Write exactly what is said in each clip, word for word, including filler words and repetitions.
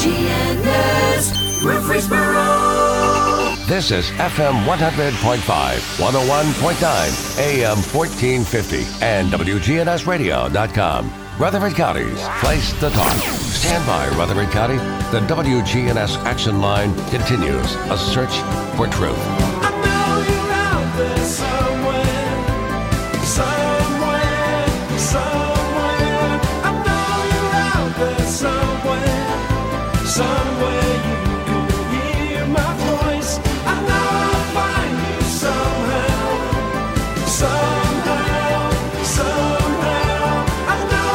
G N S Murfreesboro. This is F M one hundred point five, one oh one point nine, A M fourteen fifty, and W G N S radio dot com. Rutherford County's place to talk. Stand by, Rutherford County. The W G N S Action Line continues. A search for truth. I know you're out there somewhere, somewhere, somewhere. I know you're out there somewhere, somewhere you can hear my voice. I know I'll find you somehow, somehow, somehow. I know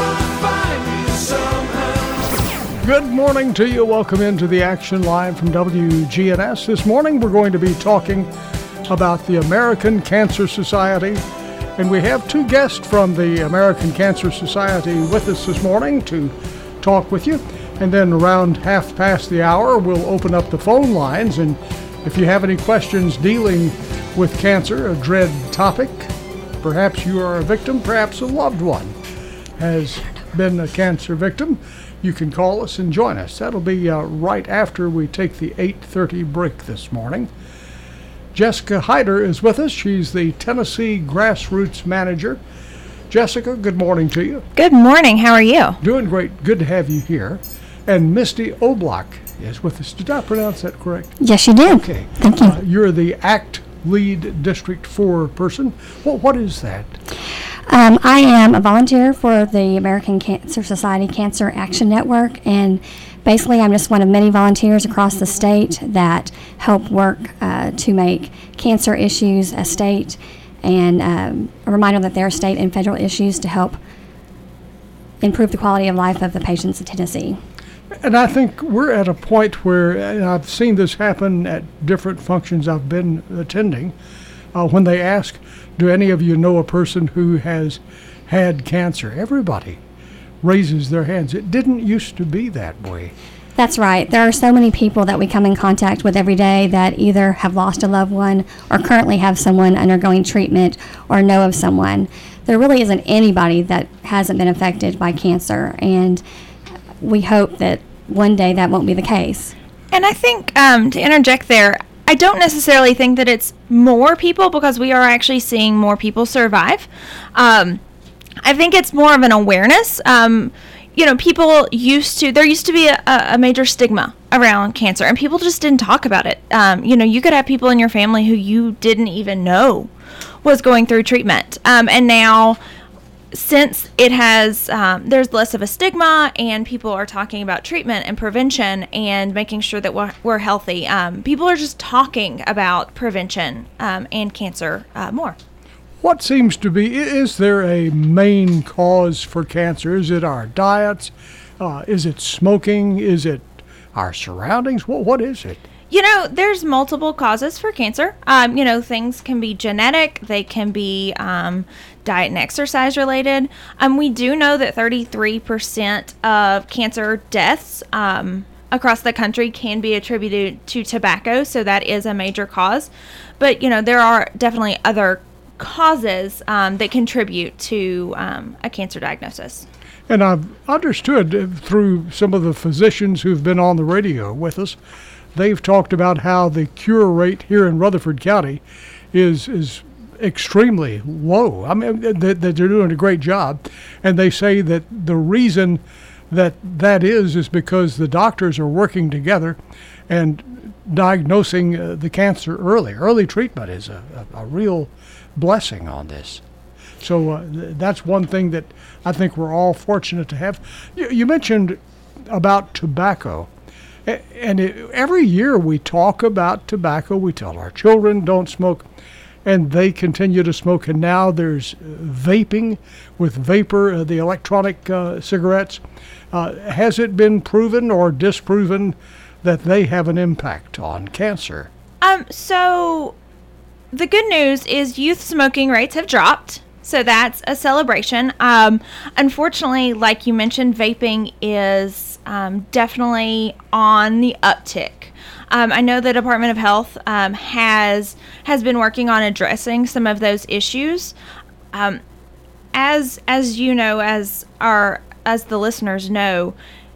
I'll find you somehow. Good morning to you. Welcome into the Action Line from W G N S. This morning we're going to be talking about the American Cancer Society. And we have two guests from the American Cancer Society with us this morning to talk with you. And then around half past the hour, we'll open up the phone lines. And if you have any questions dealing with cancer, a dread topic, perhaps you are a victim, perhaps a loved one has been a cancer victim, you can call us and join us. That'll be uh, right after we take the eight thirty break this morning. Jessica Hyder is with us. She's the Tennessee Grassroots Manager. Jessica, good morning to you. Good morning. How are you? Doing great. Good to have you here. And Misty Oblock is with us. Did I pronounce that correct? Yes, you did. Okay. Thank you. Uh, you're the ACT Lead District four person. What, what is that? Um, I am a volunteer for the American Cancer Society Cancer Action Network, and basically I'm just one of many volunteers across the state that help work uh, to make cancer issues a state, and um, a reminder that there are state and federal issues to help improve the quality of life of the patients in Tennessee. And I think we're at a point where, and I've seen this happen at different functions I've been attending, uh, when they ask, do any of you know a person who has had cancer? Everybody raises their hands. It didn't used to be that way. That's right. There are so many people that we come in contact with every day that either have lost a loved one or currently have someone undergoing treatment or know of someone. There really isn't anybody that hasn't been affected by cancer, and we hope that one day that won't be the case. And I think, um, to interject there, I don't necessarily think that it's more people, because we are actually seeing more people survive. Um, I think it's more of an awareness. Um, you know, people used to, there used to be a, a major stigma around cancer, and people just didn't talk about it. Um, you know, you could have people in your family who you didn't even know was going through treatment. Um, and now, since it has, um, there's less of a stigma, and people are talking about treatment and prevention and making sure that we're, we're healthy. Um, people are just talking about prevention um, and cancer uh, more. What seems to be, is there a main cause for cancer? Is it our diets? Uh, is it smoking? Is it our surroundings? What, what is it? You know, there's multiple causes for cancer. Um, you know, things can be genetic. They can be um, diet and exercise related. Um, we do know that thirty-three percent of cancer deaths um, across the country can be attributed to tobacco, so that is a major cause. But, you know, there are definitely other causes um, that contribute to um, a cancer diagnosis. And I've understood through some of the physicians who've been on the radio with us, they've talked about how the cure rate here in Rutherford County is is extremely low. I mean, that, that they're doing a great job. And they say that the reason that that is is because the doctors are working together and diagnosing uh, the cancer early. Early treatment is a, a, a real blessing on this. So uh, th- that's one thing that I think we're all fortunate to have. You, you mentioned about tobacco. And it, every year we talk about tobacco. We tell our children don't smoke, and they continue to smoke. And now there's vaping with vapor, uh, the electronic uh, cigarettes. Uh, has it been proven or disproven that they have an impact on cancer? Um. So the good news is youth smoking rates have dropped. So that's a celebration. Um, unfortunately, like you mentioned, vaping is um, definitely on the uptick. Um, I know the Department of Health um, has has been working on addressing some of those issues. Um, as as you know, as our as the listeners know,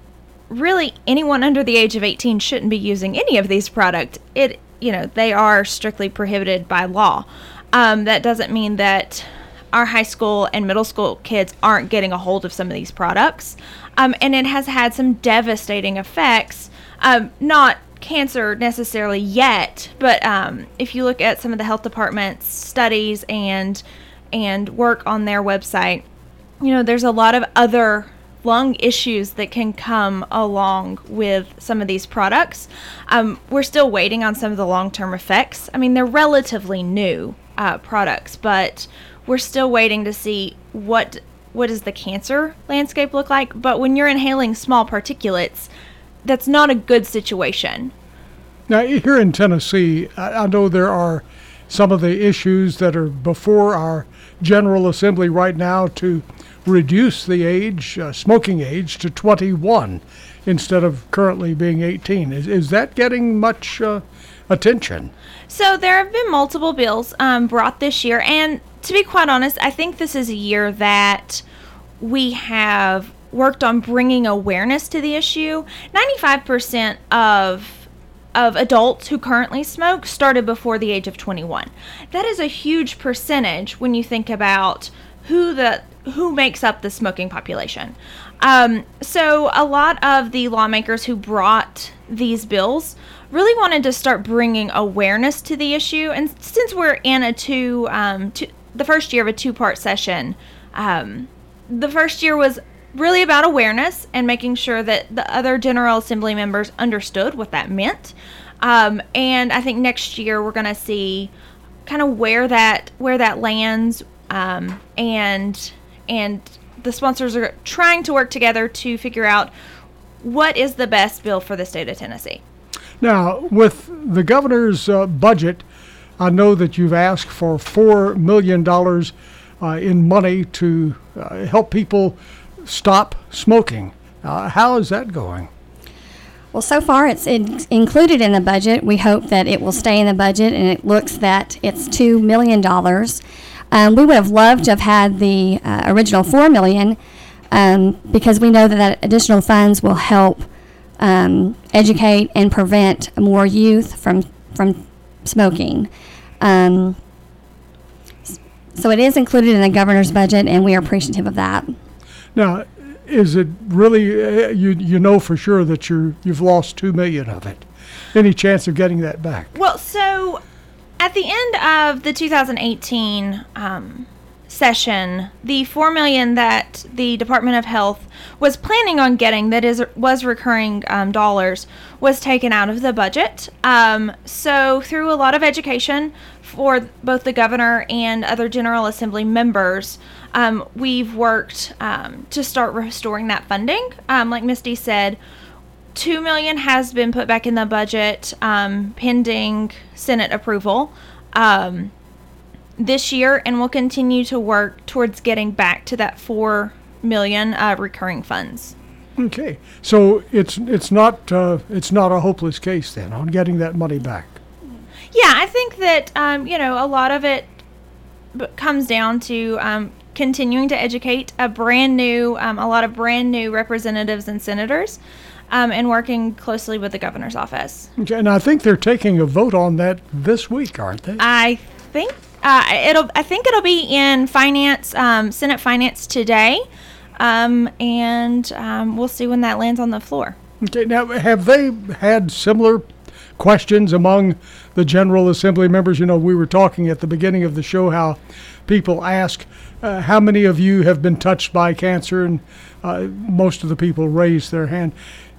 really anyone under the age of eighteen shouldn't be using any of these products. It, you know, they are strictly prohibited by law. Um, that doesn't mean that our high school and middle school kids aren't getting a hold of some of these products. Um, and it has had some devastating effects, um, not cancer necessarily yet, but um, if you look at some of the health department's studies and and work on their website, you know, there's a lot of other lung issues that can come along with some of these products. Um, we're still waiting on some of the long-term effects. I mean, they're relatively new uh, products, but we're still waiting to see what what does the cancer landscape look like. But when you're inhaling small particulates, that's not a good situation. Now, here in Tennessee, I, I know there are some of the issues that are before our General Assembly right now to reduce the age, uh, smoking age, to twenty-one instead of currently being eighteen. Is, is that getting much uh, attention? So there have been multiple bills um, brought this year, and to be quite honest, I think this is a year that we have worked on bringing awareness to the issue. ninety-five percent of of adults who currently smoke started before the age of twenty-one. That is a huge percentage when you think about who the who makes up the smoking population. Um, so a lot of the lawmakers who brought these bills really wanted to start bringing awareness to the issue. And since we're in a two, um, two the first year of a two-part session, um, the first year was really about awareness and making sure that the other General Assembly members understood what that meant. Um, and I think next year we're going to see kind of where that where that lands, um, and and the sponsors are trying to work together to figure out what is the best bill for the state of Tennessee. Now, with the governor's uh, budget, I know that you've asked for four million dollars uh, in money to uh, help people stop smoking. Uh, how is that going? Well, so far it's in, included in the budget. We hope that it will stay in the budget, and it looks that it's two million dollars. Um, we would have loved to have had the uh, original four million dollars um, because we know that, that additional funds will help um, educate and prevent more youth from from smoking. Um, so it is included in the governor's budget, and we are appreciative of that. Now, is it really, uh, you you know for sure that you're, you've lost two million dollars of it? Any chance of getting that back? Well, so at the end of the two thousand eighteen um, session, the four million dollars that the Department of Health was planning on getting, that is was recurring um, dollars, was taken out of the budget. Um, so through a lot of education for both the governor and other General Assembly members, um, we've worked um, to start restoring that funding. Um, like Misty said, two million dollars has been put back in the budget um, pending Senate approval um, this year, and we'll continue to work towards getting back to that four million dollars uh, recurring funds. Okay, so it's it's not uh, it's not a hopeless case then on getting that money back. Yeah, I think that um, you know, a lot of it b- comes down to um, continuing to educate a brand new, um, a lot of brand new representatives and senators, um, and working closely with the governor's office. Okay, and I think they're taking a vote on that this week, aren't they? I think uh, it'll. I think it'll be in finance, um, Senate Finance today, um, and um, we'll see when that lands on the floor. Okay, now have they had similar questions among the General Assembly members? You know, we were talking at the beginning of the show how people ask, uh, how many of you have been touched by cancer? And uh, most of the people raise their hand.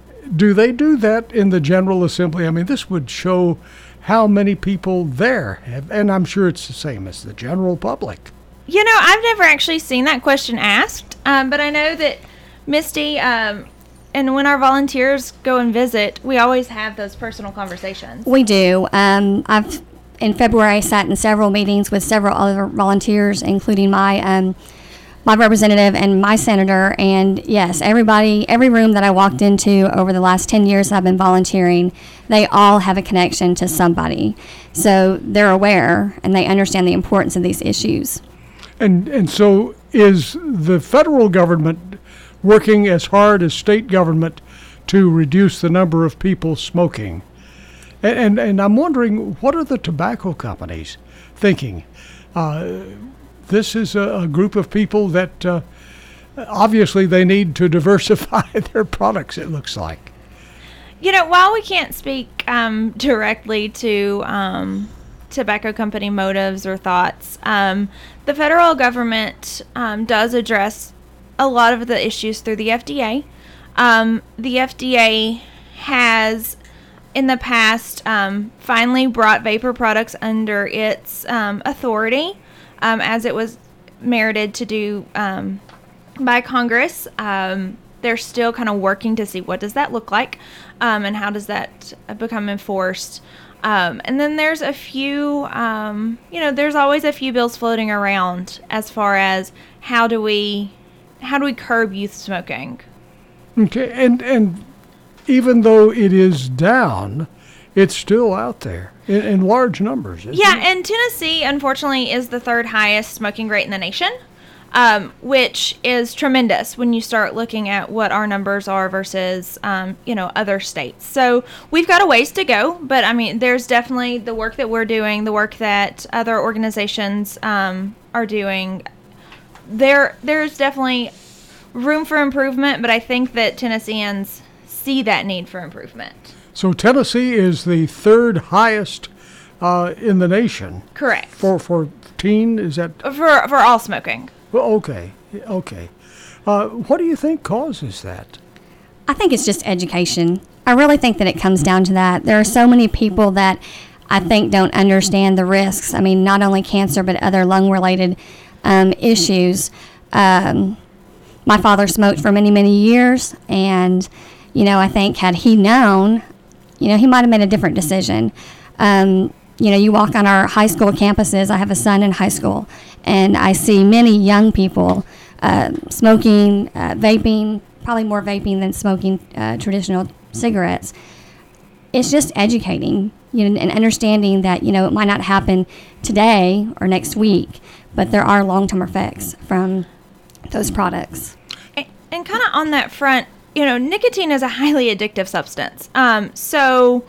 Do they do that in the General Assembly? I mean, this would show how many people there have, and I'm sure it's the same as the general public. You know, I've never actually seen that question asked, um, but I know that Misty, um, and when our volunteers go and visit, we always have those personal conversations. We do. Um, I've in February sat in several meetings with several other volunteers, including my um, my representative and my senator. And yes, everybody, every room that I walked into over the last ten years that I've been volunteering, they all have a connection to somebody. So they're aware and they understand the importance of these issues. And and so is the federal government working as hard as state government to reduce the number of people smoking. And, and, and I'm wondering, what are the tobacco companies thinking? Uh, this is a, a group of people that uh, obviously they need to diversify their products, it looks like. You know, while we can't speak um, directly to um, tobacco company motives or thoughts, um, the federal government um, does address a lot of the issues through the F D A. Um, the F D A has, in the past, um, finally brought vapor products under its um, authority, um, as it was merited to do um, by Congress. Um, they're still kind of working to see what does that look like, um, and how does that become enforced. Um, and then there's a few, um, you know, there's always a few bills floating around as far as how do we, how do we curb youth smoking? Okay, and and even though it is down, it's still out there in, in large numbers. Isn't Yeah, it? and Tennessee, unfortunately, is the third highest smoking rate in the nation, um, which is tremendous when you start looking at what our numbers are versus, um, you know, other states. So we've got a ways to go, but I mean, there's definitely the work that we're doing, the work that other organizations um, are doing. There, there's definitely room for improvement, but I think that Tennesseans see that need for improvement. So Tennessee is the third highest uh, in the nation. Correct. For for teen, is that? For for all smoking. Well, okay, okay. Uh, what do you think causes that? I think it's just education. I really think that it comes down to that. There are so many people that I think don't understand the risks. I mean, not only cancer, but other lung-related um, issues. Um, my father smoked for many, many years, and, you know, I think had he known, you know, he might have made a different decision. Um, you know, you walk on our high school campuses. I have a son in high school, and I see many young people uh, smoking, uh, vaping, probably more vaping than smoking uh, traditional cigarettes. It's just educating, you know, and understanding that, you know, it might not happen today or next week, but there are long-term effects from those products. And, and kind of on that front, you know, nicotine is a highly addictive substance. Um, so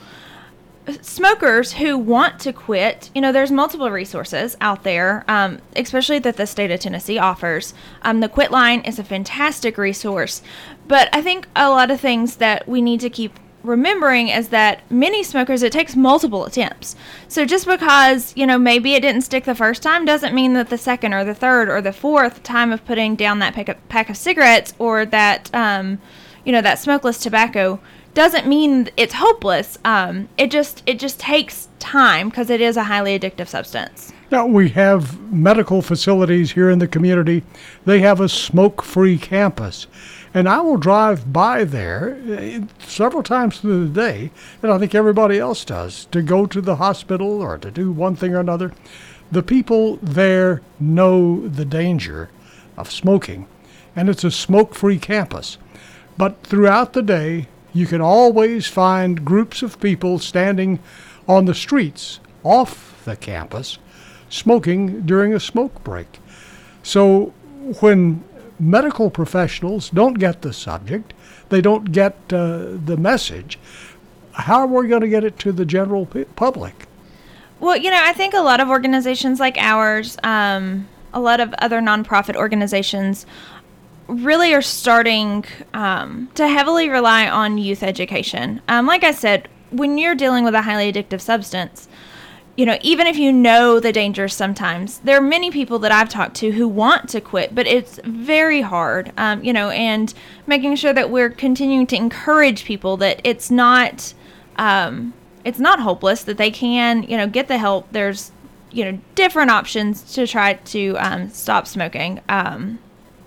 smokers who want to quit, you know, there's multiple resources out there, um, especially that the state of Tennessee offers. Um, the Quit Line is a fantastic resource, but I think a lot of things that we need to keep remembering is that many smokers, it takes multiple attempts. So just because, you know, maybe it didn't stick the first time doesn't mean that the second or the third or the fourth time of putting down that pack of, pack of cigarettes or that, um, you know, that smokeless tobacco doesn't mean it's hopeless. Um, it just it just takes time because it is a highly addictive substance. Now, we have medical facilities here in the community. They have a smoke-free campus. And I will drive by there uh, several times through the day, and I think everybody else does, to go to the hospital or to do one thing or another. The people there know the danger of smoking, and it's a smoke-free campus. But throughout the day, you can always find groups of people standing on the streets off the campus smoking during a smoke break. So when medical professionals don't get the subject, they don't get uh, the message, how are we going to get it to the general p- public? Well, you know, I think a lot of organizations like ours, um, a lot of other nonprofit organizations really are starting um, to heavily rely on youth education. Um, like I said, when you're dealing with a highly addictive substance, you know, even if you know the dangers sometimes, there are many people that I've talked to who want to quit, but it's very hard, um, you know, and making sure that we're continuing to encourage people that it's not, um, it's not hopeless, that they can, you know, get the help. There's, you know, different options to try to um, stop smoking. Um,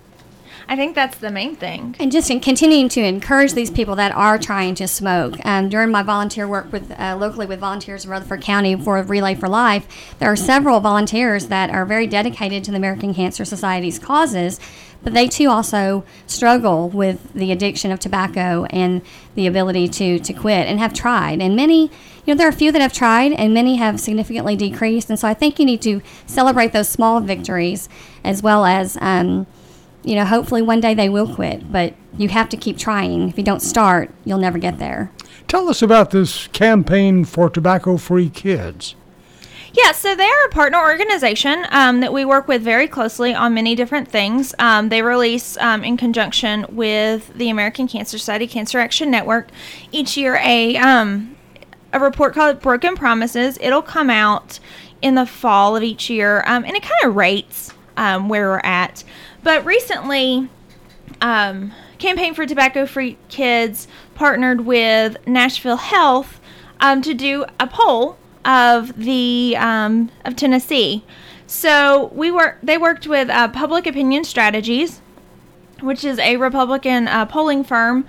I think that's the main thing. And just in continuing to encourage these people that are trying to smoke. Um, during my volunteer work with uh, locally with volunteers in Rutherford County for Relay for Life, there are several volunteers that are very dedicated to the American Cancer Society's causes, but they too also struggle with the addiction of tobacco and the ability to, to quit, and have tried. And many, you know, there are a few that have tried, and many have significantly decreased. And so I think you need to celebrate those small victories as well as um, you know, hopefully one day they will quit, but you have to keep trying. If you don't start, you'll never get there. Tell us about this campaign for tobacco-free kids. Yeah, so they're a partner organization um, that we work with very closely on many different things. Um, they release, um, in conjunction with the American Cancer Society Cancer Action Network, each year a um, a report called Broken Promises. It'll come out in the fall of each year, um, and it kind of rates um, where we're at. But recently, um, Campaign for Tobacco-Free Kids partnered with Nashville Health um, to do a poll of the um, of Tennessee. So we were they worked with uh, Public Opinion Strategies, which is a Republican uh, polling firm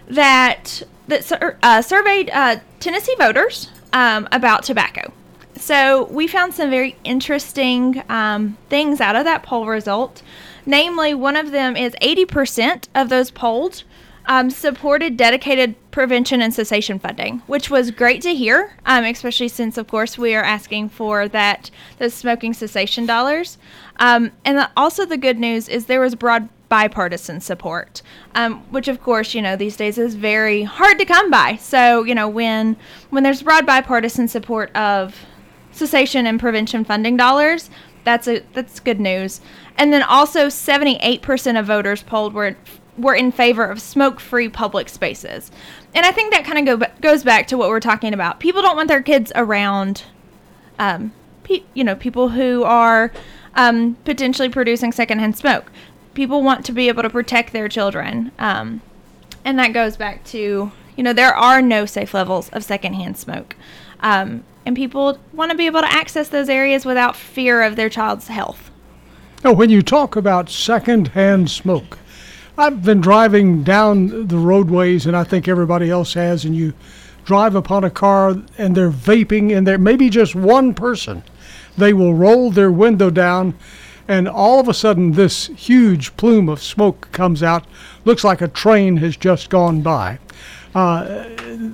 that that sur- uh, surveyed uh, Tennessee voters um, about tobacco. So we found some very interesting um, things out of that poll result. Namely, one of them is eighty percent of those polled Um, supported dedicated prevention and cessation funding, which was great to hear, um, especially since, of course, we are asking for that those smoking cessation dollars. Um, and the, also the good news is there was broad bipartisan support, um, which, of course, you know, these days is very hard to come by. So, you know, when when there's broad bipartisan support of cessation and prevention funding dollars, that's a that's good news. And then also seventy-eight percent of voters polled were were in favor of smoke-free public spaces. And I think that kind of go, goes back to what we're talking about. People don't want their kids around, um, pe- you know, people who are um, potentially producing secondhand smoke. People want to be able to protect their children. Um, and that goes back to, you know, there are no safe levels of secondhand smoke. Um, and people want to be able to access those areas without fear of their child's health. Now, when you talk about secondhand smoke, I've been driving down the roadways, and I think everybody else has, and you drive upon a car, and they're vaping, and there maybe just one person. They will roll their window down, and all of a sudden this huge plume of smoke comes out. Looks like a train has just gone by. Uh,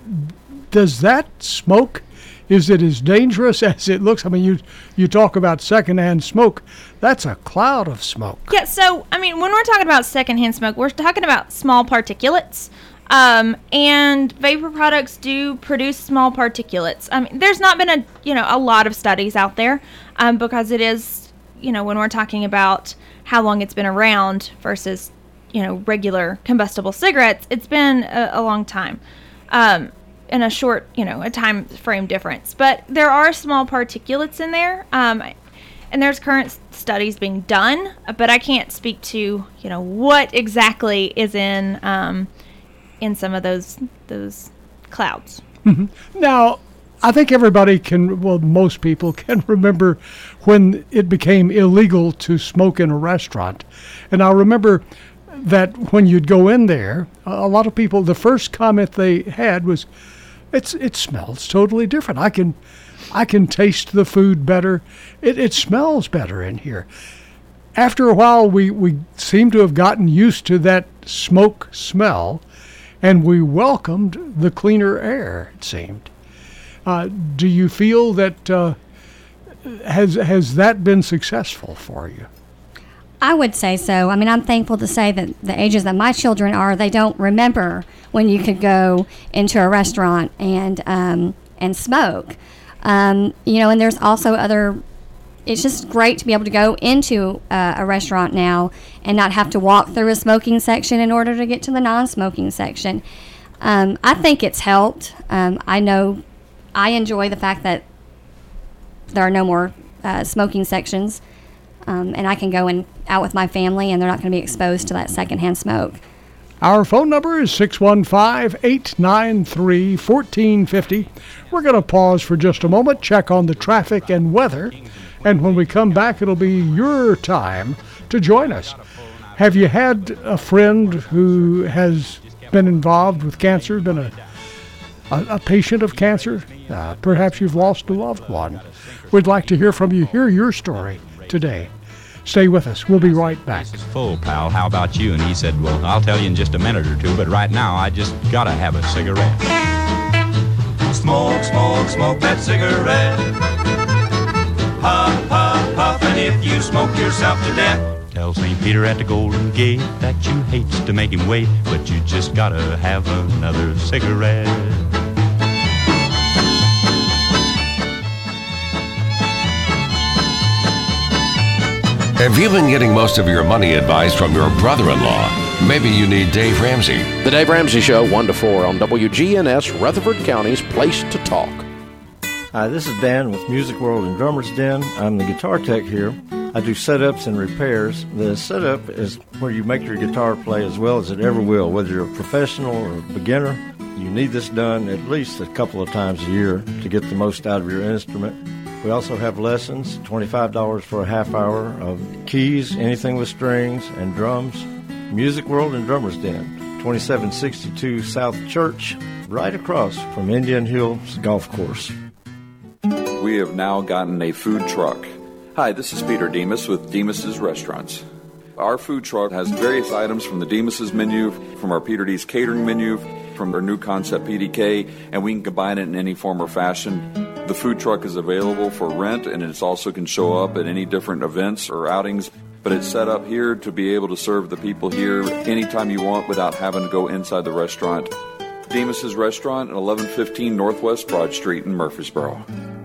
does that smoke, is it as dangerous as it looks? I mean, you you talk about secondhand smoke. That's a cloud of smoke. Yeah, so, I mean, when we're talking about secondhand smoke, we're talking about small particulates. Um, and vapor products do produce small particulates. I mean, there's not been a, you know, a lot of studies out there um, because it is, you know, when we're talking about how long it's been around versus, you know, regular combustible cigarettes, it's been a, a long time. Um, in a short, you know, a time frame difference. But there are small particulates in there, um, and there's current studies being done, but I can't speak to, you know, what exactly is in um, in some of those those clouds. Mm-hmm. Now, I think everybody can, well, most people can remember when it became illegal to smoke in a restaurant. And I remember that when you'd go in there, a lot of people, the first comment they had was, It's it smells totally different. I can I can taste the food better. It it smells better in here. After a while, we, we seem to have gotten used to that smoke smell, and we welcomed the cleaner air, it seemed. Uh, do you feel that uh, has has that been successful for you? I would say so. I mean, I'm thankful to say that the ages that my children are, they don't remember when you could go into a restaurant and um, and smoke. Um, you know, and there's also other, it's just great to be able to go into uh, a restaurant now and not have to walk through a smoking section in order to get to the non-smoking section. Um, I think it's helped. Um, I know I enjoy the fact that there are no more uh, smoking sections. Um, and I can go in, out with my family, and they're not going to be exposed to that secondhand smoke. Our phone number is six one five, eight nine three, one four five zero. We're going to pause for just a moment, check on the traffic and weather, and when we come back, it'll be your time to join us. Have you had a friend who has been involved with cancer, been a, a, a patient of cancer? Uh, perhaps you've lost a loved one. We'd like to hear from you, hear your story today. Stay with us. We'll be right back. Full, pal. How about you? And he said, well, I'll tell you in just a minute or two, but right now I just gotta have a cigarette. Smoke, smoke, smoke that cigarette. Puff, puff, puff, and if you smoke yourself to death, tell Tell Saint Peter at the Golden Gate that you hate to make him wait, but you just gotta have another cigarette. If you've been getting most of your money advice from your brother-in-law, maybe you need Dave Ramsey. The Dave Ramsey Show, one to four on W G N S, Rutherford County's Place to Talk. Hi, this is Dan with Music World and Drummers Den. I'm the guitar tech here. I do setups and repairs. The setup is where you make your guitar play as well as it ever will. Whether you're a professional or a beginner, you need this done at least a couple of times a year to get the most out of your instrument. We also have lessons, twenty-five dollars for a half hour of keys, anything with strings, and drums. Music World and Drummers Den, twenty-seven sixty-two South Church, right across from Indian Hills Golf Course. We have now gotten a food truck. Hi, this is Peter Demas with Demas's Restaurants. Our food truck has various items from the Demas's menu, from our Peter D's catering menu, from our new concept P D K, and we can combine it in any form or fashion. The food truck is available for rent, and it also can show up at any different events or outings, but it's set up here to be able to serve the people here anytime you want without having to go inside the restaurant. Demas's Restaurant at eleven fifteen Northwest Broad Street in Murfreesboro.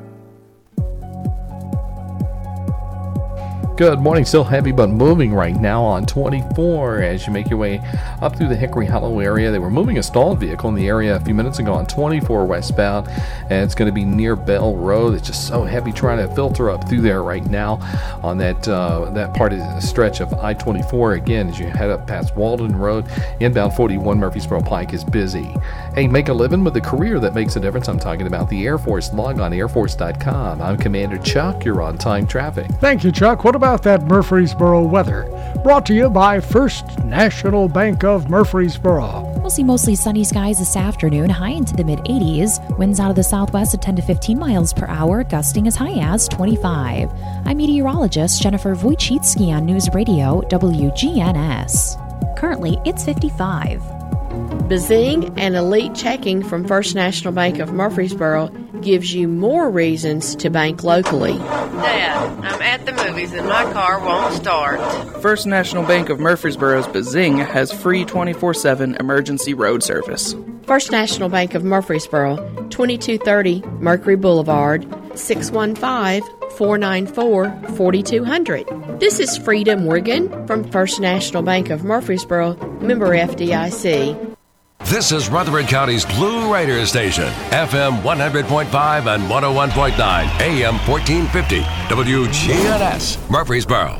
Good morning. Still heavy but moving right now on twenty-four as you make your way up through the Hickory Hollow area. They were moving a stalled vehicle in the area a few minutes ago on twenty-four westbound, and it's going to be near Bell Road. It's just so heavy trying to filter up through there right now on that uh, that part of the stretch of I twenty-four. Again, as you head up past Walden Road, inbound forty-one Murfreesboro Pike is busy. Hey, make a living with a career that makes a difference. I'm talking about the Air Force. Log on air force dot com. I'm Commander Chuck. You're on time traffic. Thank you, Chuck. What about that Murfreesboro weather? Brought to you by First National Bank of Murfreesboro. We'll see mostly sunny skies this afternoon, high into the mid eighties. Winds out of the southwest at ten to fifteen miles per hour, gusting as high as twenty-five. I'm meteorologist Jennifer Wojcicki on News Radio W G N S. Currently, it's fifty-five. Bazing and Elite Checking from First National Bank of Murfreesboro gives you more reasons to bank locally. Dad, I'm at the movies and my car won't start. First National Bank of Murfreesboro's Bazing has free twenty-four seven emergency road service. First National Bank of Murfreesboro, twenty-two thirty Mercury Boulevard, six one five, four nine four, four two zero zero. This is Frida Morgan from First National Bank of Murfreesboro, member F D I C. This is Rutherford County's Blue Raider Station, F M one hundred point five and one oh one point nine, A M fourteen fifty, W G N S, Murfreesboro.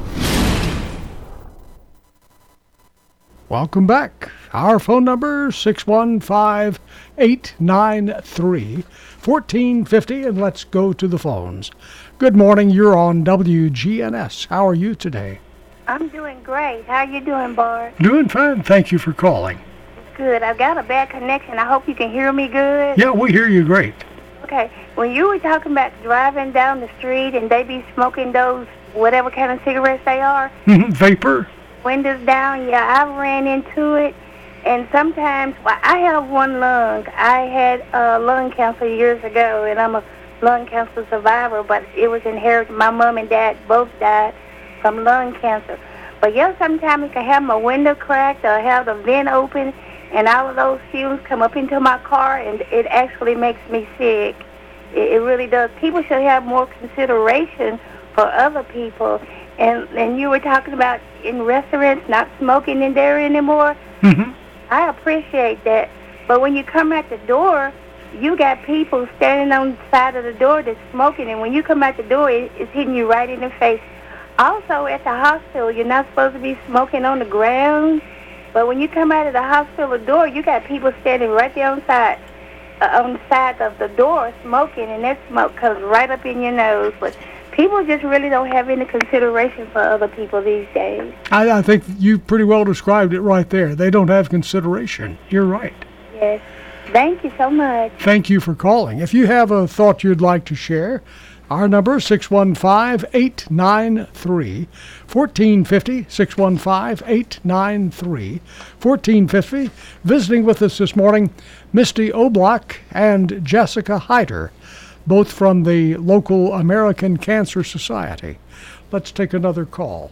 Welcome back. Our phone number, six one five, eight nine three, one four five zero, and let's go to the phones. Good morning. You're on W G N S. How are you today? I'm doing great. How you doing, Bart? Doing fine. Thank you for calling. Good. I've got a bad connection. I hope you can hear me good. Yeah, we hear you great. Okay. When you were talking about driving down the street and they be smoking those whatever kind of cigarettes they are. Vapor. Windows down. Yeah, I've ran into it. And sometimes, well, I have one lung. I had uh, lung cancer years ago, and I'm a lung cancer survivor, but it was inherited. My mom and dad both died from lung cancer. But yeah, sometimes I can have my window cracked or have the vent open, and all of those fumes come up into my car, and it actually makes me sick. It, it really does. People should have more consideration for other people. And and you were talking about in restaurants not smoking in there anymore. Mm-hmm. I appreciate that. But when you come out the door, you got people standing on the side of the door that's smoking, and when you come out the door, it, it's hitting you right in the face. Also, at the hospital, you're not supposed to be smoking on the ground. But when you come out of the hospital door, you got people standing right there on the side, uh, on the side of the door smoking, and that smoke comes right up in your nose. But people just really don't have any consideration for other people these days. I, I think you pretty well described it right there. They don't have consideration. You're right. Yes. Thank you so much. Thank you for calling. If you have a thought you'd like to share, our number is six one five, eight nine three, one four five zero, six one five, eight nine three, one four five zero. Visiting with us this morning, Misty Oblock and Jessica Hyder, both from the local American Cancer Society. Let's take another call.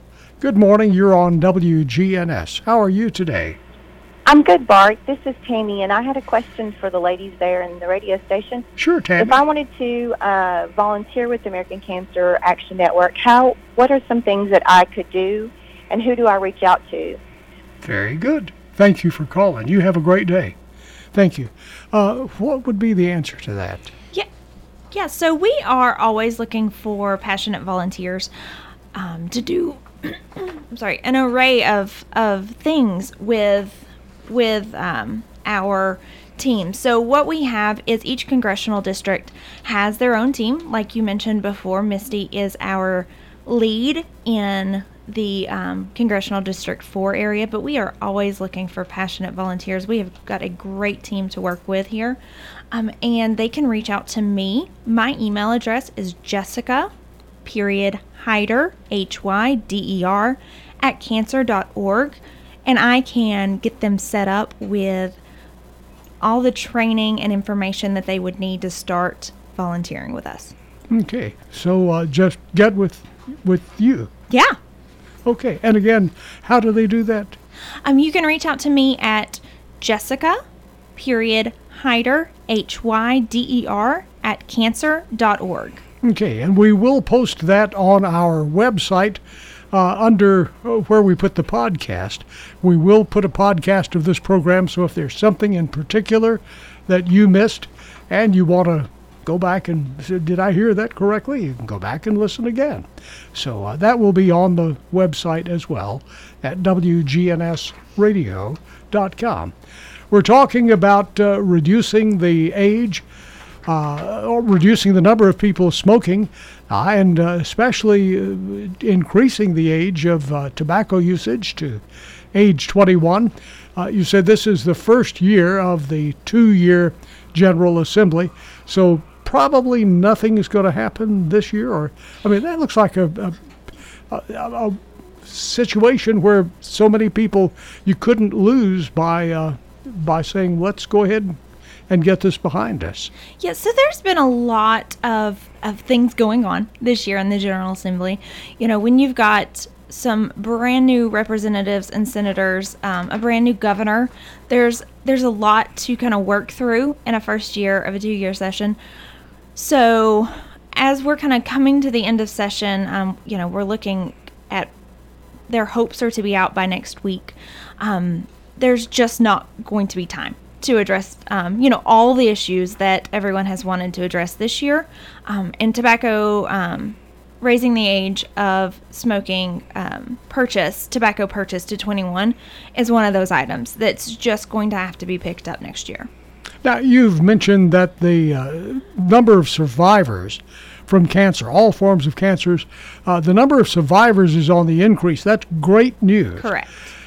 Good morning. You're on W G N S. How are you today? I'm good, Bart. This is Tammy, and I had a question for the ladies there in the radio station. Sure, Tammy. If I wanted to uh, volunteer with the American Cancer Action Network, how? What are some things that I could do, and who do I reach out to? Very good. Thank you for calling. You have a great day. Thank you. Uh, what would be the answer to that? Yeah, yeah. So we are always looking for passionate volunteers um, to do. I'm sorry, an array of of things with with um, our team. So what we have is each congressional district has their own team. Like you mentioned before, Misty is our lead in the um, Congressional District four area, but we are always looking for passionate volunteers. We have got a great team to work with here, um, and they can reach out to me. My email address is Jessica, period, Hyder, H Y D E R, at cancer dot org, and I can get them set up with all the training and information that they would need to start volunteering with us. Okay, so uh, just get with with you. Yeah. Okay, and again, how do they do that? Um, you can reach out to me at Jessica, period, Hyder, H Y D E R, at cancer dot org. Okay, and we will post that on our website uh, under uh, where we put the podcast. We will put a podcast of this program, so if there's something in particular that you missed and you want to go back and say, did I hear that correctly? You can go back and listen again. So uh, that will be on the website as well at W G N S radio dot com. We're talking about uh, reducing the age, uh, or reducing the number of people smoking, uh, and uh, especially uh, increasing the age of uh, tobacco usage to age twenty-one. Uh, you said this is the first year of the two-year General Assembly, so probably nothing is going to happen this year. Or, I mean, that looks like a, a, a, a situation where so many people you couldn't lose by uh, by saying, let's go ahead and get this behind us. Yeah, so there's been a lot of, of things going on this year in the General Assembly. You know, when you've got some brand new representatives and senators, um, a brand new governor, there's there's a lot to kind of work through in a first year of a two-year session. So as we're kind of coming to the end of session, um, you know, we're looking at their hopes are to be out by next week. Um, there's just not going to be time to address, um, you know, all the issues that everyone has wanted to address this year. Um, and tobacco, um, raising the age of smoking um, purchase, tobacco purchase to twenty-one is one of those items that's just going to have to be picked up next year. Now, you've mentioned that the uh, number of survivors from cancer, all forms of cancers, uh, the number of survivors is on the increase. That's great news. Correct.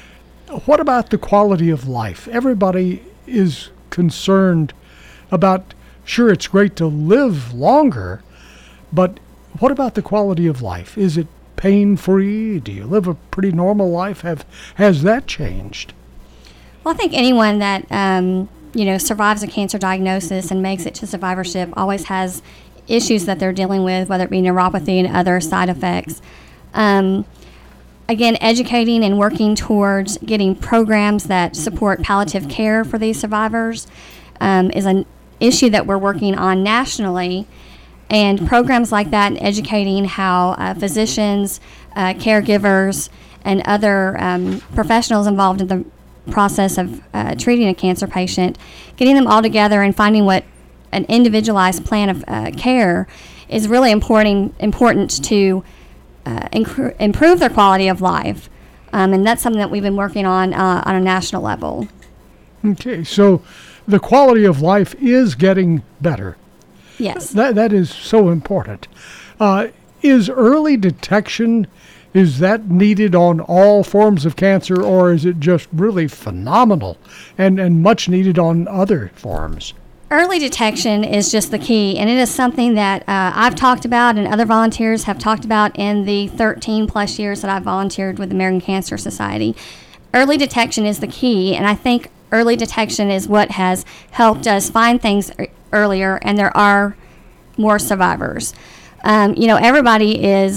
What about the quality of life? Everybody is concerned about, sure, it's great to live longer, but what about the quality of life? Is it pain-free? Do you live a pretty normal life? Have Has that changed? Well, I think anyone that um, you know survives a cancer diagnosis and makes it to survivorship always has issues that they're dealing with, whether it be neuropathy and other side effects. Um, again, educating and working towards getting programs that support palliative care for these survivors um, is an issue that we're working on nationally. And programs like that, and educating how uh, physicians, uh, caregivers, and other um, professionals involved in the process of uh, treating a cancer patient, getting them all together and finding what an individualized plan of uh, care is really important important to uh, incre- improve their quality of life. Um, and that's something that we've been working on uh, on a national level. Okay, so the quality of life is getting better. Yes. That That is so important. Uh, is early detection, is that needed on all forms of cancer, or is it just really phenomenal and, and much needed on other forms? Early detection is just the key, and it is something that uh, I've talked about and other volunteers have talked about in the thirteen plus years that I've volunteered with the American Cancer Society. Early detection is the key, and I think early detection is what has helped us find things er- earlier, and there are more survivors. Um, you know, everybody is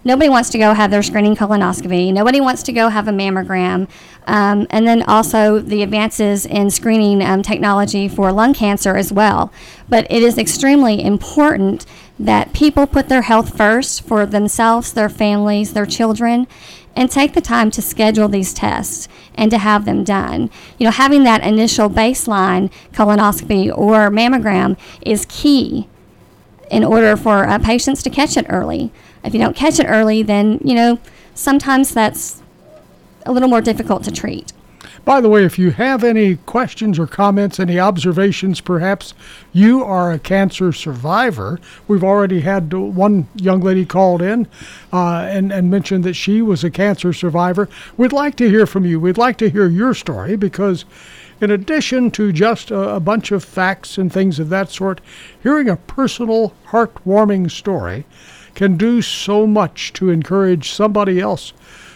nobody wants to go have their screening colonoscopy. Nobody wants to go have a mammogram. Um, and then also the advances in screening um, technology for lung cancer as well. But it is extremely important that people put their health first for themselves, their families, their children, and take the time to schedule these tests and to have them done. You know, having that initial baseline colonoscopy or mammogram is key in order for uh, patients to catch it early. If you don't catch it early, then, you know, sometimes that's a little more difficult to treat. By the way, if you have any questions or comments, any observations, perhaps you are a cancer survivor. We've already had one young lady called in uh, and, and mentioned that she was a cancer survivor. We'd like to hear from you. We'd like to hear your story because in addition to just a, a bunch of facts and things of that sort, hearing a personal, heartwarming story can do so much to encourage somebody else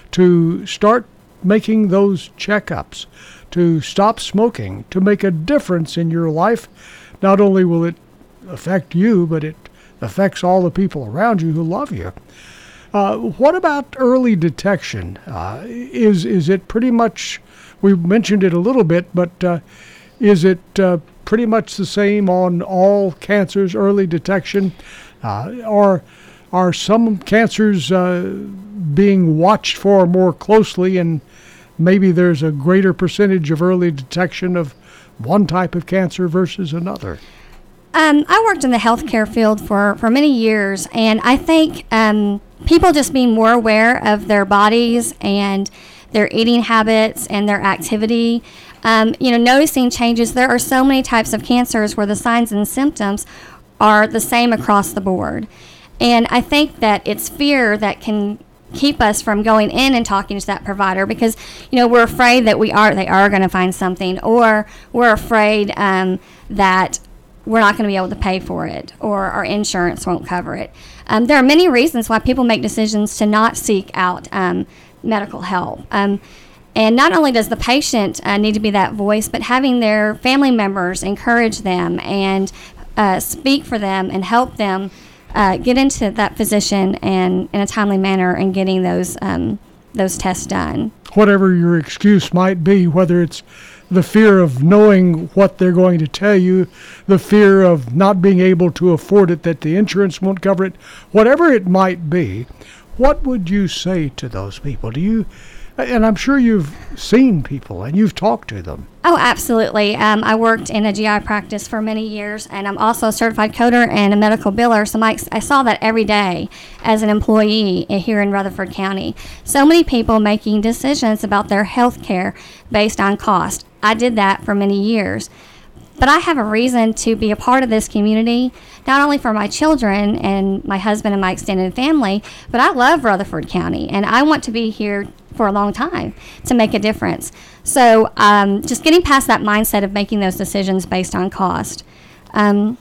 to start making those checkups, to stop smoking, to make a difference in your life. Not only will it affect you, but it affects all the people around you who love you. Uh, what about early detection? Uh, is is it pretty much, we mentioned it a little bit, but uh, is it uh, pretty much the same on all cancers, early detection? Uh, or are some cancers uh, being watched for more closely, and maybe there's a greater percentage of early detection of one type of cancer versus another? Um, I worked in the healthcare field for, for many years, and I think um, people just being more aware of their bodies and their eating habits and their activity, um, you know, noticing changes. There are so many types of cancers where the signs and symptoms are the same across the board. And I think that it's fear that can keep us from going in and talking to that provider because, you know, we're afraid that we are they are going to find something, or we're afraid um, that we're not going to be able to pay for it, or our insurance won't cover it. Um, there are many reasons why people make decisions to not seek out um, medical help. Um, and not only does the patient uh, need to be that voice, but having their family members encourage them and uh, speak for them and help them Uh, get into that physician and in a timely manner and getting those um, those tests done. Whatever your excuse might be, whether it's the fear of knowing what they're going to tell you, the fear of not being able to afford it, that the insurance won't cover it, whatever it might be, what would you say to those people? Do you, and I'm sure you've seen people and you've talked to them. Oh, absolutely. Um, I worked in a G I practice for many years, and I'm also a certified coder and a medical biller, so my, I saw that every day as an employee here in Rutherford County. So many people making decisions about their health care based on cost. I did that for many years. But I have a reason to be a part of this community, not only for my children and my husband and my extended family, but I love Rutherford County, and I want to be here for a long time to make a difference. So um, just getting past that mindset of making those decisions based on cost um,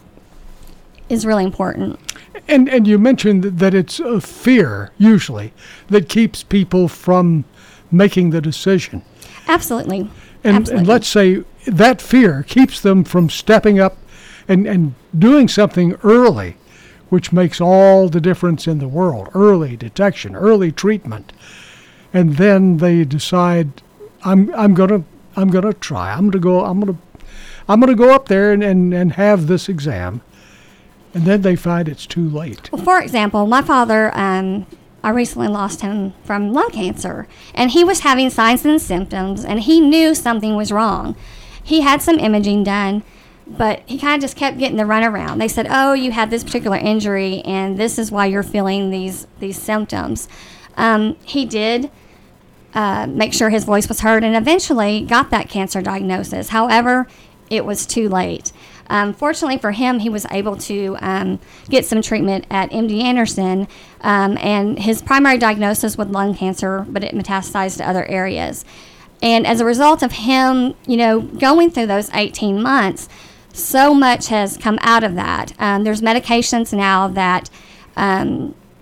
is really important. And and you mentioned that it's a fear, usually, that keeps people from making the decision. Absolutely. And, Absolutely. and let's say that fear keeps them from stepping up and, and doing something early, which makes all the difference in the world. Early detection, early treatment. And then they decide, I'm I'm gonna I'm gonna try. I'm gonna go I'm gonna I'm gonna go up there and, and, and have this exam. And then they find it's too late. Well, for example, my father, um, I recently lost him from lung cancer, and he was having signs and symptoms, and he knew something was wrong. He had some imaging done, but he kind of just kept getting the runaround. They said, oh, you had this particular injury, and this is why you're feeling these, these symptoms. Um, he did uh, make sure his voice was heard and eventually got that cancer diagnosis. However, it was too late. Um, fortunately for him, he was able to um, get some treatment at M D Anderson, um, and his primary diagnosis was lung cancer, but it metastasized to other areas. And as a result of him, you know, going through those eighteen months, so much has come out of that. Um, there's medications now that um,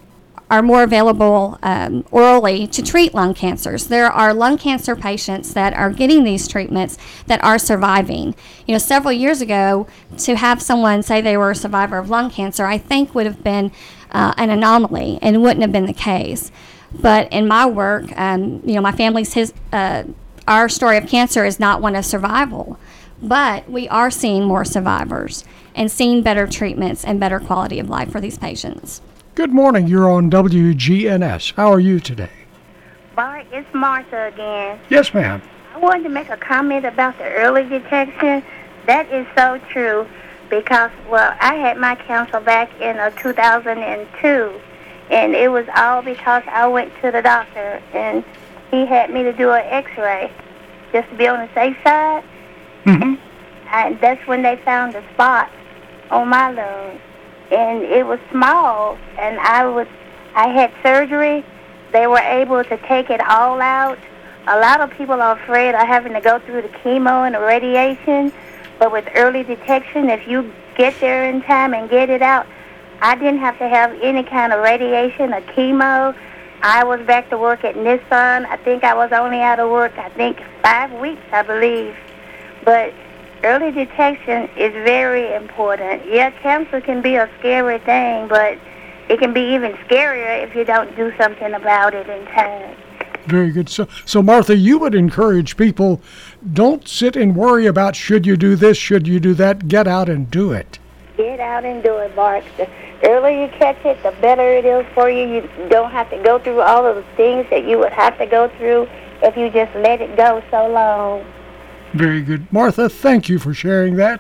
are more available um, orally to treat lung cancers. There are lung cancer patients that are getting these treatments that are surviving. You know, several years ago, to have someone say they were a survivor of lung cancer, I think would have been uh, an anomaly and wouldn't have been the case. But in my work, um, you know, my family's his, uh, our story of cancer is not one of survival, but we are seeing more survivors and seeing better treatments and better quality of life for these patients. Good morning. You're on W G N S. How are you today? Bart, it's Martha again. Yes, ma'am. I wanted to make a comment about the early detection. That is so true because, well, I had my cancer back in uh, two thousand two, and it was all because I went to the doctor, and he had me to do an x-ray just to be on the safe side. Mm-hmm. And that's when they found a spot on my lung. And it was small, and I was, I had surgery. They were able to take it all out. A lot of people are afraid of having to go through the chemo and the radiation, but with early detection, if you get there in time and get it out, I didn't have to have any kind of radiation or chemo. I was back to work at Nissan. I think I was only out of work, I think, five weeks, I believe. But early detection is very important. Yeah, cancer can be a scary thing, but it can be even scarier if you don't do something about it in time. Very good. So, so Martha, you would encourage people, don't sit and worry about should you do this, should you do that. Get out and do it. Get out and do it, Bart. The earlier you catch it, the better it is for you. You don't have to go through all of the things that you would have to go through if you just let it go so long. Very good. Martha, thank you for sharing that.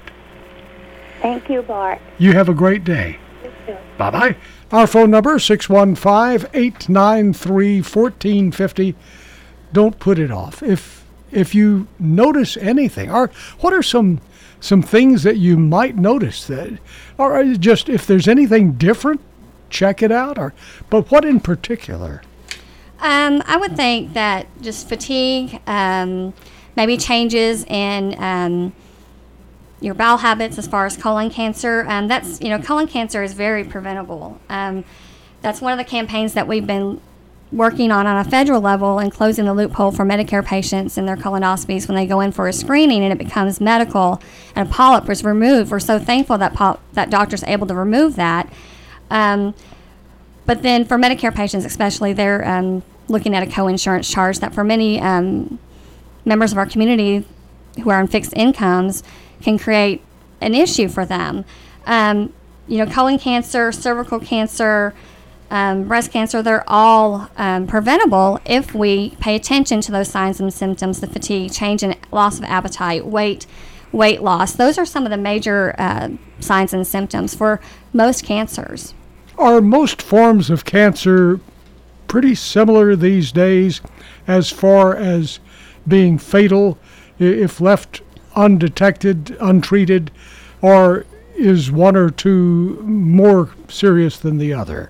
Thank you, Bart. You have a great day. You too. Bye-bye. Our phone number, six one five, eight nine three, one four five zero. Don't put it off. If if you notice anything, or what are some some things that you might notice that, or just if there's anything different, check it out. Or but what in particular? Um, I would think that just fatigue, um, maybe changes in um, your bowel habits as far as colon cancer. Um, that's, you know, colon cancer is very preventable. Um, that's one of the campaigns that we've been working on on a federal level and closing the loophole for Medicare patients and their colonoscopies when they go in for a screening and it becomes medical and a polyp is removed. We're so thankful that poly- that doctor's able to remove that. Um, but then for Medicare patients especially, they're um, looking at a co-insurance charge that for many um, members of our community who are on fixed incomes can create an issue for them. Um, you know, colon cancer, cervical cancer, um, breast cancer, they're all um, preventable if we pay attention to those signs and symptoms, the fatigue, change in loss of appetite, weight, weight loss. Those are some of the major uh, signs and symptoms for most cancers. Are most forms of cancer pretty similar these days as far as being fatal if left undetected, untreated, or is one or two more serious than the other?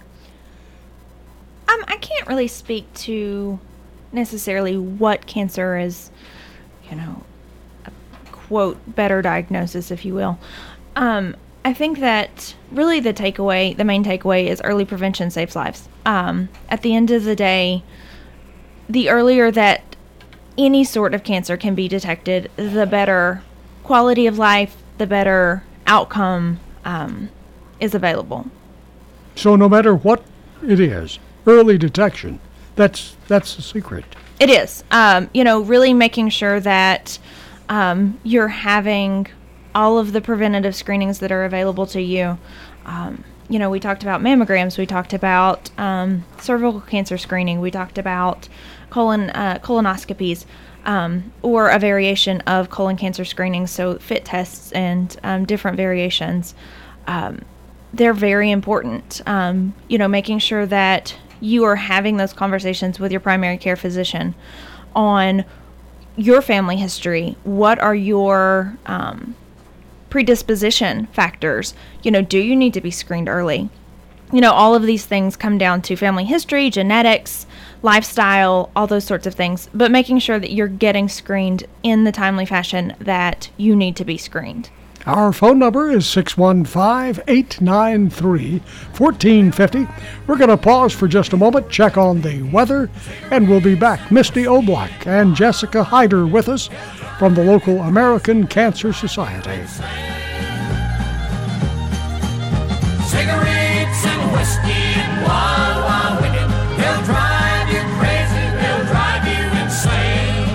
Um, I can't really speak to necessarily what cancer is, you know, a quote, better diagnosis, if you will. Um, I think that really the takeaway, the main takeaway is early prevention saves lives. Um, at the end of the day, the earlier that any sort of cancer can be detected, the better quality of life, the better outcome um, is available. So no matter what it is, early detection, that's that's the secret. It is. Um, you know, really making sure that um, you're having all of the preventative screenings that are available to you. Um, you know, we talked about mammograms, we talked about um, cervical cancer screening, we talked about colon uh, colonoscopies, um, or a variation of colon cancer screening, so FIT tests and um, different variations. Um, they're very important. Um, you know, making sure that you are having those conversations with your primary care physician on your family history. What are your um, predisposition factors? You know, do you need to be screened early? You know, all of these things come down to family history, genetics, lifestyle, all those sorts of things, but making sure that you're getting screened in the timely fashion that you need to be screened. Our phone number is six one five, eight nine three, one four five zero. We're going to pause for just a moment, check on the weather, and we'll be back. Misty Oblack and Jessica Hyder with us from the local American Cancer Society. Cigarettes and whiskey and wild, wild women. They'll drive you crazy, they'll drive you insane.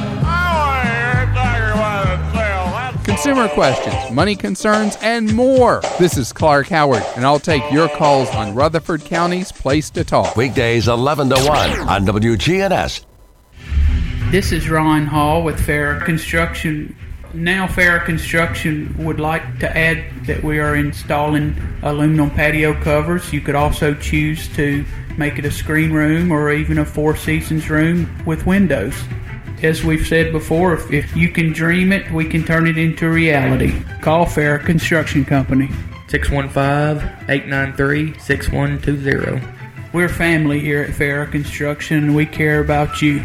Consumer questions, money concerns, and more. This is Clark Howard, and I'll take your calls on Rutherford County's Place to Talk. Weekdays eleven to one on W G N S. This is Ron Hall with Farrah Construction. Now Farrah Construction would like to add that we are installing aluminum patio covers. You could also choose to make it a screen room or even a Four Seasons room with windows. As we've said before, if, if you can dream it, we can turn it into reality. Call Farrah Construction Company. six one five, eight nine three, six one two zero. We're family here at Farrah Construction, and we care about you.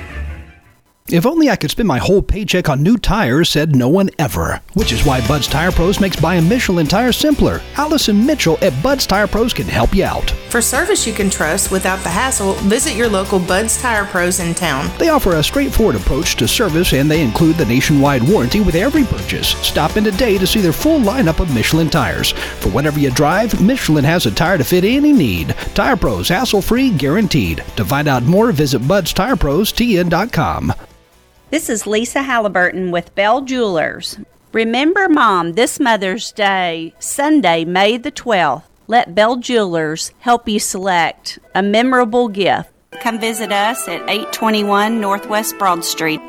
If only I could spend my whole paycheck on new tires, said no one ever. Which is why Bud's Tire Pros makes buying Michelin tires simpler. Allison Mitchell at Bud's Tire Pros can help you out. For service you can trust without the hassle, visit your local Bud's Tire Pros in town. They offer a straightforward approach to service, and they include the nationwide warranty with every purchase. Stop in today to see their full lineup of Michelin tires. For whatever you drive, Michelin has a tire to fit any need. Tire Pros, hassle-free, guaranteed. To find out more, visit buds tire pros t n dot com. This is Lisa Halliburton with Bell Jewelers. Remember Mom this Mother's Day, Sunday, May the twelfth. Let Bell Jewelers help you select a memorable gift. Come visit us at eight twenty-one Northwest Broad Street.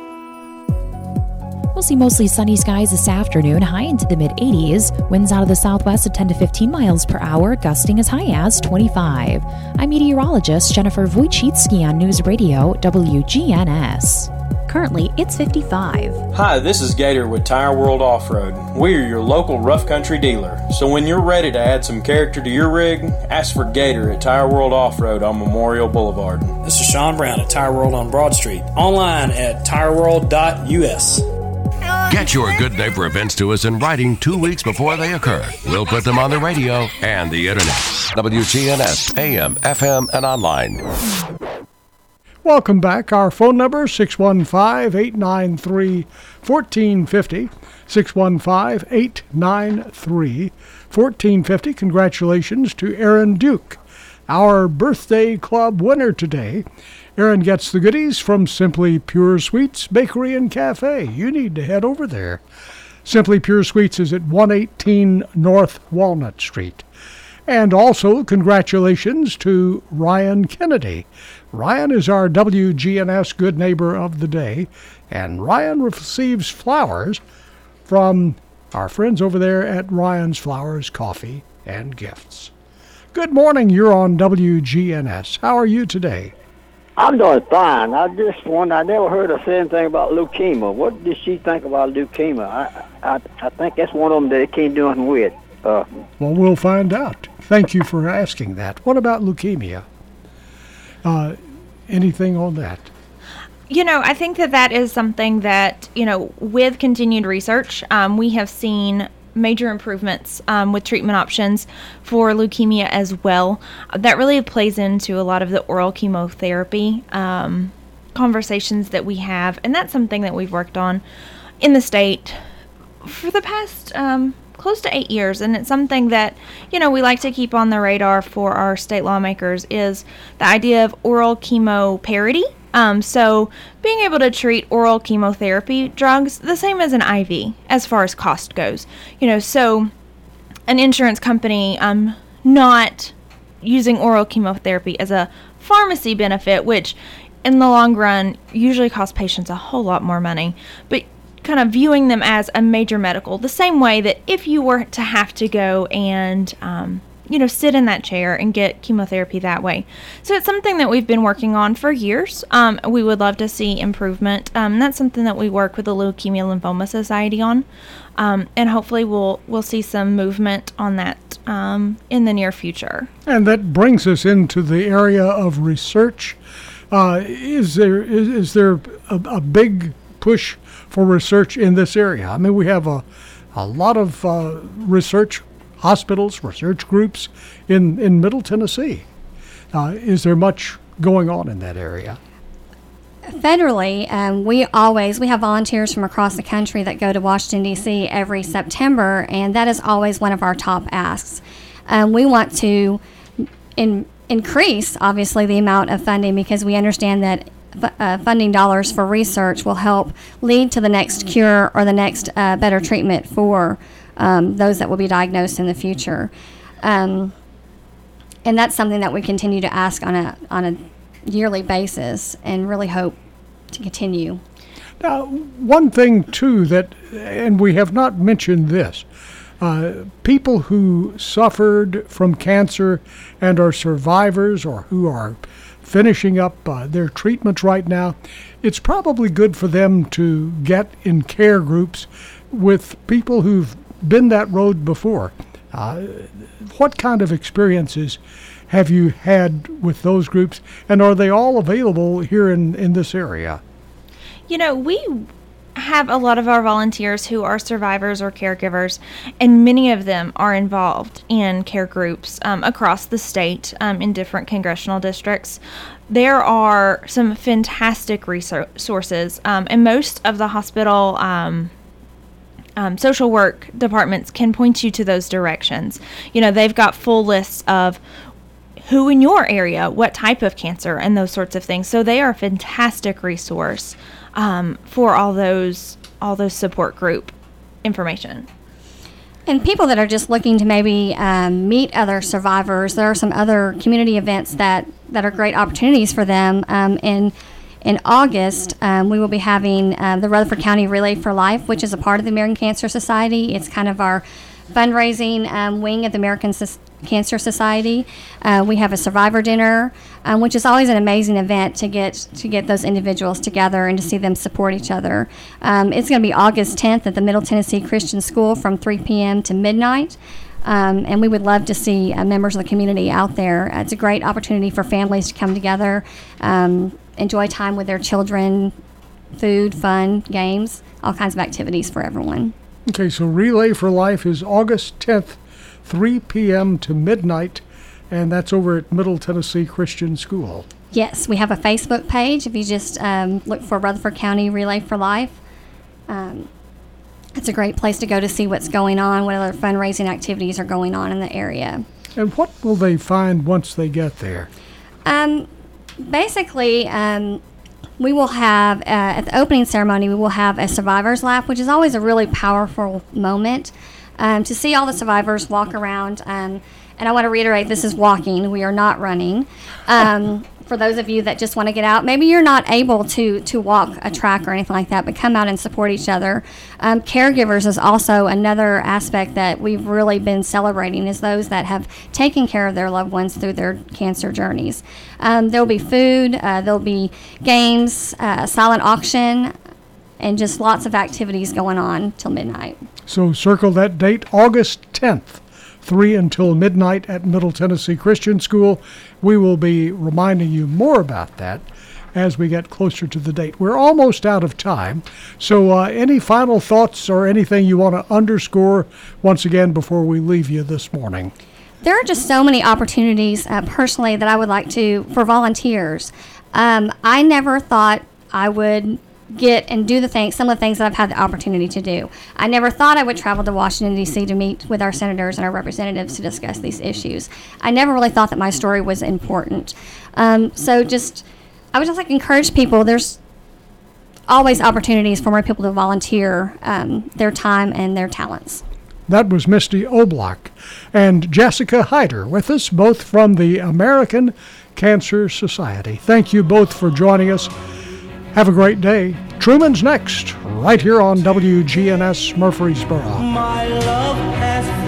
We'll see mostly sunny skies this afternoon, high into the mid eighties. Winds out of the southwest at ten to fifteen miles per hour, gusting as high as twenty-five. I'm meteorologist Jennifer Wojcicki on News Radio W G N S. Currently, it's fifty-five. Hi, this is Gator with Tire World Off-Road. We are your local rough country dealer. So when you're ready to add some character to your rig, ask for Gator at Tire World Off-Road on Memorial Boulevard. This is Sean Brown at Tire World on Broad Street. Online at tire world dot u s. Get your Good Neighbor events to us in writing two weeks before they occur. We'll put them on the radio and the internet. W G N S, A M, F M, and online. Welcome back. Our phone number, six one five, eight nine three, one four five zero, six one five, eight nine three, one four five zero. Congratulations to Aaron Duke, our birthday club winner today. Aaron gets the goodies from Simply Pure Sweets Bakery and Cafe. You need to head over there. Simply Pure Sweets is at one eighteen North Walnut Street. And also, congratulations to Ryan Kennedy. Ryan is our W G N S Good Neighbor of the Day, and Ryan receives flowers from our friends over there at Ryan's Flowers Coffee and Gifts. Good morning, you're on W G N S. How are you today? I'm doing fine. I just wonder, I never heard her say anything about leukemia. What did she think about leukemia? I I, I think that's one of them that it can't do anything with. Uh, well, we'll find out. Thank you for asking that. What about leukemia? Uh, anything on that? You know, I think that that is something that, you know, with continued research, um, we have seen major improvements um, with treatment options for leukemia as well. That really plays into a lot of the oral chemotherapy um, conversations that we have, and that's something that we've worked on in the state for the past um, close to eight years, and it's something that, you know, we like to keep on the radar for our state lawmakers is the idea of oral chemo parity. Um, so being able to treat oral chemotherapy drugs the same as an I V as far as cost goes. You know, so an insurance company um, not using oral chemotherapy as a pharmacy benefit, which in the long run usually costs patients a whole lot more money, but kind of viewing them as a major medical, the same way that if you were to have to go and, um, you know, sit in that chair and get chemotherapy that way. So it's something that we've been working on for years. Um, we would love to see improvement. Um, that's something that we work with the Leukemia Lymphoma Society on, um, and hopefully we'll we'll see some movement on that um, in the near future. And that brings us into the area of research. Uh, is there is, is there a, a big push for research in this area? I mean, we have a a lot of uh, research hospitals, research groups in, in Middle Tennessee. Uh, is there much going on in that area? Federally, um, we always, we have volunteers from across the country that go to Washington, D C every September, and that is always one of our top asks. Um, we want to in, increase, obviously, the amount of funding because we understand that f- uh, funding dollars for research will help lead to the next cure or the next uh, better treatment for um, those that will be diagnosed in the future. Um, and that's something that we continue to ask on a on a yearly basis and really hope to continue. Now, one thing, too, that, and we have not mentioned this, uh, people who suffered from cancer and are survivors or who are finishing up uh, their treatments right now, it's probably good for them to get in care groups with people who've been that road before. Uh, what kind of experiences have you had with those groups, and are they all available here in, in this area? You know, we have a lot of our volunteers who are survivors or caregivers, and many of them are involved in care groups um, across the state um, in different congressional districts. There are some fantastic resources, um, and most of the hospital um, um, social work departments can point you to those directions. You know, they've got full lists of who in your area, what type of cancer, and those sorts of things. So they are a fantastic resource um, for all those all those support group information. And people that are just looking to maybe um, meet other survivors, there are some other community events that, that are great opportunities for them. Um, in in August, um, we will be having uh, the Rutherford County Relay for Life, which is a part of the American Cancer Society. It's kind of our fundraising um, wing of the American Society. Cancer Society. Uh, we have a survivor dinner, um, which is always an amazing event to get to get those individuals together and to see them support each other. Um, it's going to be August tenth at the Middle Tennessee Christian School from three p.m. to midnight. Um, and we would love to see uh, members of the community out there. Uh, it's a great opportunity for families to come together, um, enjoy time with their children, food, fun, games, all kinds of activities for everyone. Okay, so Relay for Life is August tenth, three p.m. to midnight, and that's over at Middle Tennessee Christian School. Yes, we have a Facebook page. If you just um, look for Rutherford County Relay for Life, um, it's a great place to go to see what's going on, what other fundraising activities are going on in the area. And what will they find once they get there? Um, basically, um, we will have, uh, at the opening ceremony, we will have a survivor's lap, which is always a really powerful moment. Um, to see all the survivors walk around, um, and I want to reiterate, this is walking. We are not running. Um, for those of you that just want to get out, maybe you're not able to to walk a track or anything like that, but come out and support each other. Um, caregivers is also another aspect that we've really been celebrating, is those that have taken care of their loved ones through their cancer journeys. Um, there'll be food, uh, there'll be games, uh, silent auction, and just lots of activities going on till midnight. So circle that date, August tenth, three until midnight at Middle Tennessee Christian School. We will be reminding you more about that as we get closer to the date. We're almost out of time, so uh, any final thoughts or anything you want to underscore once again before we leave you this morning? There are just so many opportunities uh, personally that I would like to, for volunteers. Um, I never thought I would get and do the things, some of the things that I've had the opportunity to do. I never thought I would travel to Washington, D C to meet with our senators and our representatives to discuss these issues. I never really thought that my story was important. Um, so just, I would just like to encourage people, there's always opportunities for more people to volunteer um, their time and their talents. That was Misty Oblock and Jessica Hyder with us, both from the American Cancer Society. Thank you both for joining us. Have a great day. Truman's next, right here on W G N S Murfreesboro. My love has